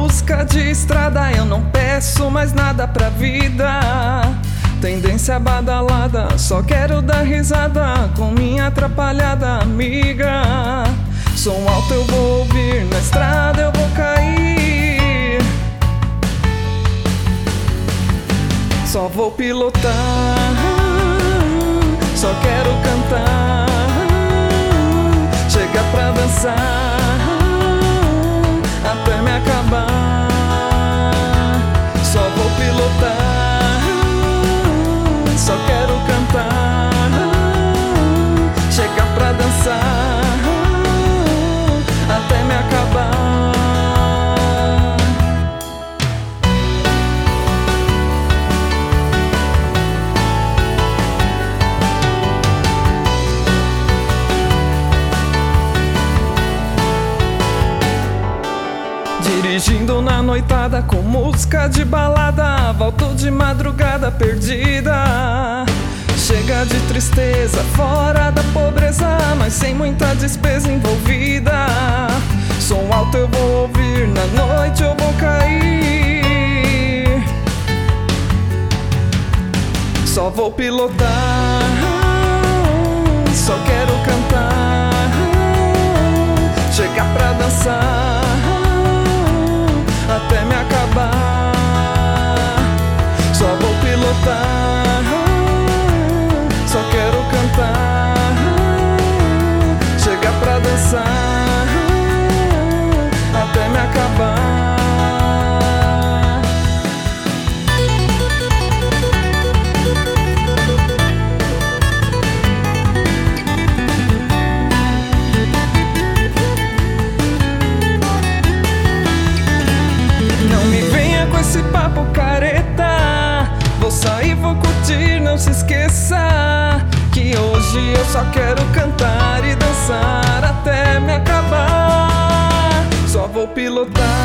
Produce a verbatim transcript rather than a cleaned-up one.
música de estrada, eu não peço mais nada pra vida. Tendência badalada, só quero dar risada com minha atrapalhada amiga. Som alto eu vou ouvir, na estrada eu vou cair. Só vou pilotar, só quero cantar. Chega pra dançar até me acabar. Só vou pilotar, só quero cantar. Chega pra dançar até me acabar. Dirigindo na noitada com música de balada, volto de madrugada perdida. Chega de tristeza, fora da pobreza, mas sem muita despesa envolvida. Som alto eu vou ouvir, na noite eu vou cair. Só vou pilotar, só quero cantar. Chegar pra dançar até me acabar. Só vou pilotar, só quero cantar. Chega pra dançar até me acabar. Não me venha com esse papo careta. Vou sair, vou curtir, não se esqueça que hoje eu só quero cantar e dançar até me acabar. Só vou pilotar,